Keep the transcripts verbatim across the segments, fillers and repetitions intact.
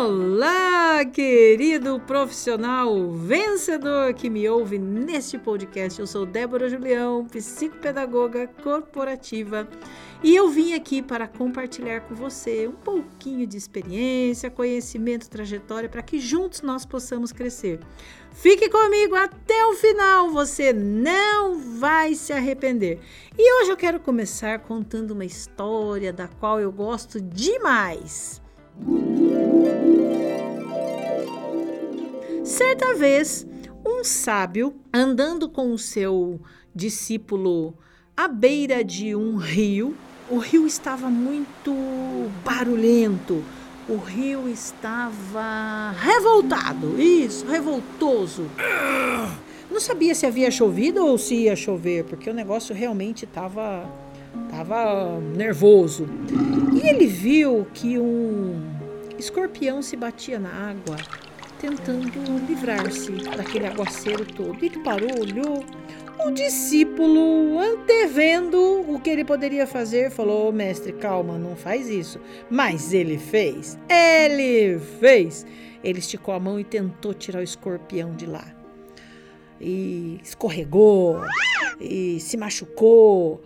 Olá, querido profissional vencedor que me ouve neste podcast. Eu sou Débora Julião, psicopedagoga corporativa, e eu vim aqui para compartilhar com você um pouquinho de experiência, conhecimento, trajetória, para que juntos nós possamos crescer. Fique comigo até o final, você não vai se arrepender. E hoje eu quero começar contando uma história da qual eu gosto demais. Certa vez, um sábio, andando com o seu discípulo à beira de um rio, o rio estava muito barulhento, o rio estava revoltado, isso, revoltoso. Não sabia se havia chovido ou se ia chover, porque o negócio realmente estava estava nervoso. E ele viu que um escorpião se batia na água, tentando livrar-se daquele aguaceiro todo. Ele parou, olhou. O discípulo, antevendo o que ele poderia fazer, falou: "Ô mestre, calma, não faz isso." Mas ele fez. Ele fez. Ele esticou a mão e tentou tirar o escorpião de lá. E escorregou, e se machucou.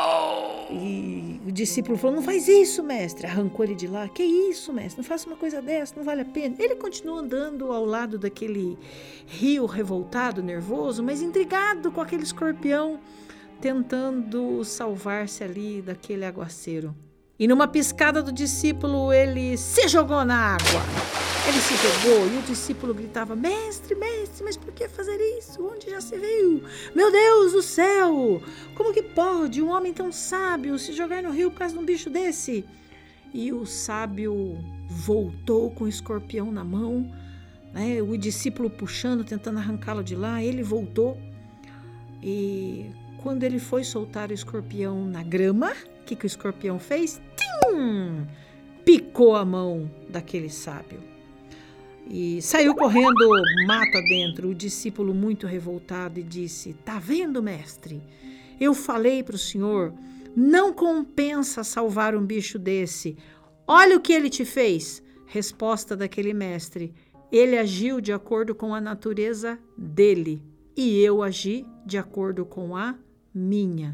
E o discípulo falou: "Não faz isso, mestre." Arrancou ele de lá. "Que isso, mestre? Não faça uma coisa dessa, não vale a pena." Ele continuou andando ao lado daquele rio revoltado, nervoso, mas intrigado com aquele escorpião, tentando salvar-se ali daquele aguaceiro. E numa piscada do discípulo, ele se jogou na água. Ele se jogou e o discípulo gritava: "Mestre, mestre, mas por que fazer isso? Onde já se viu? Meu Deus do céu! Como que pode um homem tão sábio se jogar no rio por causa de um bicho desse?" E o sábio voltou com o escorpião na mão, né? O discípulo puxando, tentando arrancá-lo de lá. Ele voltou e quando ele foi soltar o escorpião na grama, o que, que o escorpião fez? Tim! Picou a mão daquele sábio. E saiu correndo mato adentro. O discípulo, muito revoltado, e disse: "Tá vendo, mestre? Eu falei para o senhor, não compensa salvar um bicho desse. Olha o que ele te fez." Resposta daquele mestre: "Ele agiu de acordo com a natureza dele e eu agi de acordo com a minha."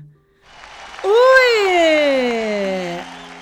Ui!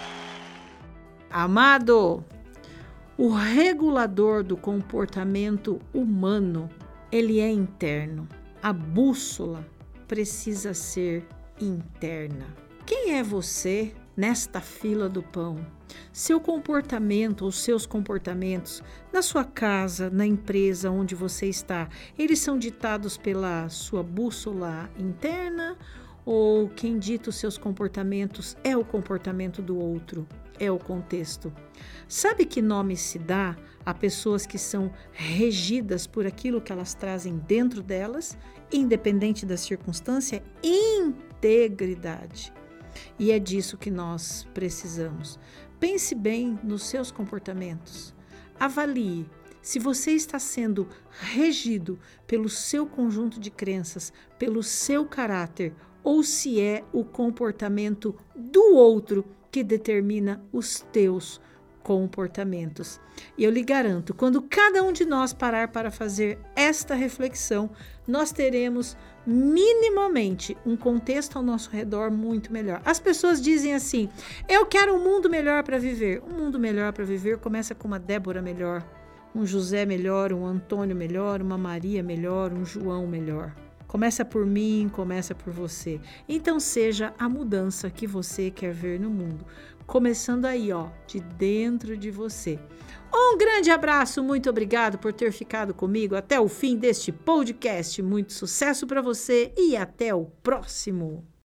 Amado, o regulador do comportamento humano, ele é interno. A bússola precisa ser interna. Quem é você nesta fila do pão? Seu comportamento, os seus comportamentos na sua casa, na empresa onde você está, eles são ditados pela sua bússola interna? Ou quem dita os seus comportamentos é o comportamento do outro? É o contexto. Sabe que nome se dá a pessoas que são regidas por aquilo que elas trazem dentro delas, independente da circunstância? Integridade. E é disso que nós precisamos. Pense bem nos seus comportamentos. Avalie se você está sendo regido pelo seu conjunto de crenças, pelo seu caráter, ou se é o comportamento do outro que determina os teus comportamentos. E eu lhe garanto, quando cada um de nós parar para fazer esta reflexão, nós teremos minimamente um contexto ao nosso redor muito melhor. As pessoas dizem assim: "Eu quero um mundo melhor para viver." Um mundo melhor para viver começa com uma Débora melhor, um José melhor, um Antônio melhor, uma Maria melhor, um João melhor. Começa por mim, começa por você. Então seja a mudança que você quer ver no mundo. Começando aí, ó, de dentro de você. Um grande abraço, muito obrigado por ter ficado comigo até o fim deste podcast. Muito sucesso para você e até o próximo.